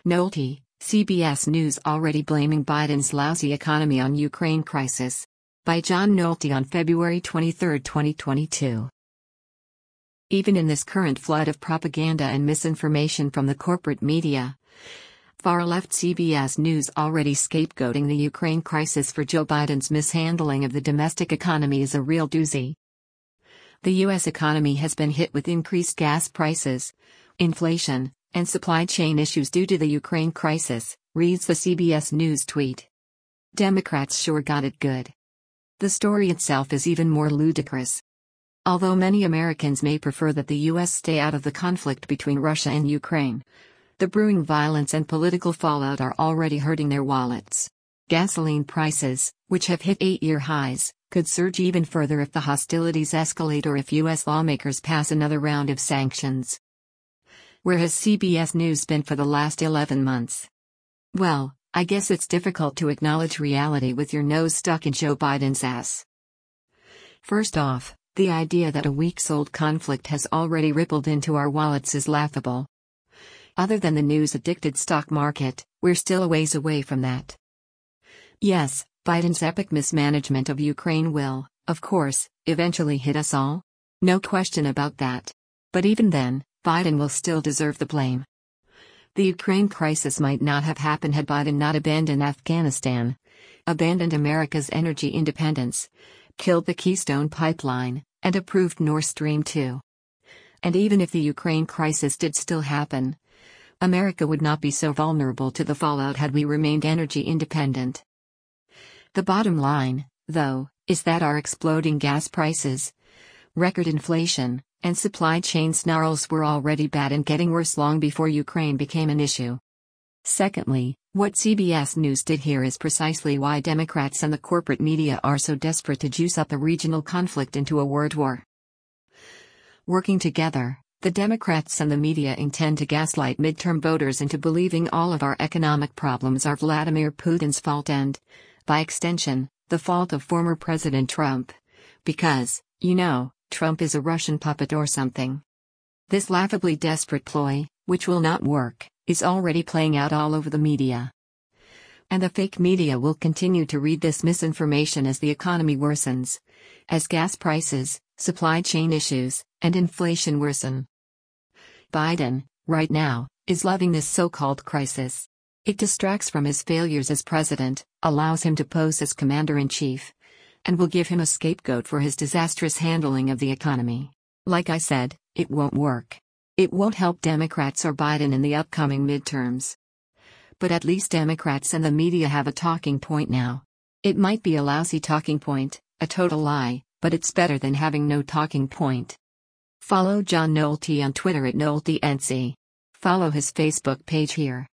Nolte, CBS News already blaming Biden's lousy economy on Ukraine crisis. By John Nolte on February 23, 2022. Even in this current flood of propaganda and misinformation from the corporate media, far-left CBS News already scapegoating the Ukraine crisis for Joe Biden's mishandling of the domestic economy is a real doozy. The U.S. economy has been hit with increased gas prices, inflation, and supply chain issues due to the Ukraine crisis, reads the CBS News tweet. Democrats sure got it good. The story itself is even more ludicrous. Although many Americans may prefer that the U.S. stay out of the conflict between Russia and Ukraine, the brewing violence and political fallout are already hurting their wallets. Gasoline prices, which have hit 8-year highs, could surge even further if the hostilities escalate or if U.S. lawmakers pass another round of sanctions. Where has CBS News been for the last 11 months? Well, I guess it's difficult to acknowledge reality with your nose stuck in Joe Biden's ass. First off, the idea that a weeks-old conflict has already rippled into our wallets is laughable. Other than the news-addicted stock market, we're still a ways away from that. Yes, Biden's epic mismanagement of Ukraine will, of course, eventually hit us all. No question about that. But even then, Biden will still deserve the blame. The Ukraine crisis might not have happened had Biden not abandoned Afghanistan, abandoned America's energy independence, killed the Keystone Pipeline, and approved Nord Stream 2. And even if the Ukraine crisis did still happen, America would not be so vulnerable to the fallout had we remained energy independent. The bottom line, though, is that our exploding gas prices, record inflation, and supply chain snarls were already bad and getting worse long before Ukraine became an issue. Secondly, what CBS News did here is precisely why Democrats and the corporate media are so desperate to juice up a regional conflict into a word war. Working together, the Democrats and the media intend to gaslight midterm voters into believing all of our economic problems are Vladimir Putin's fault and, by extension, the fault of former President Trump. Because, Trump is a Russian puppet or something. This laughably desperate ploy, which will not work, is already playing out all over the media. And the fake media will continue to read this misinformation as the economy worsens, as gas prices, supply chain issues, and inflation worsen. Biden, right now, is loving this so-called crisis. It distracts from his failures as president, allows him to pose as commander-in-chief, and will give him a scapegoat for his disastrous handling of the economy. Like I said, it won't work. It won't help Democrats or Biden in the upcoming midterms. But at least Democrats and the media have a talking point now. It might be a lousy talking point, a total lie, but it's better than having no talking point. Follow John Nolte on Twitter at NolteNC. Follow his Facebook page here.